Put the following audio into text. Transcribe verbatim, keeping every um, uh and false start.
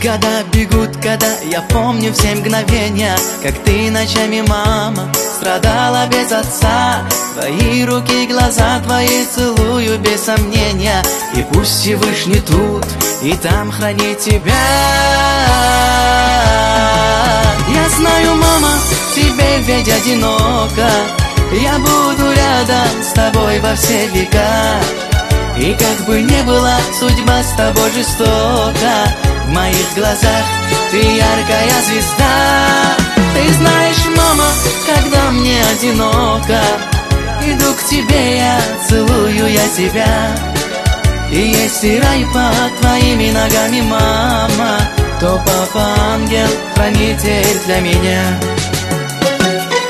года, бегут года, я помню все мгновения, как ты ночами, мама, страдала без отца. Твои руки, глаза твои целую без сомнения, и пусть Всевышний тут и там хранит тебя. Я знаю, мама, тебе ведь одиноко, я буду рядом с тобой во все века. И как бы ни была судьба с тобой жестока, в моих глазах ты яркая звезда. Ты знаешь, мама, когда мне одиноко, иду к тебе я, целую я тебя. И если рай под твоими ногами, мама, то папа ангел, хранитель для меня.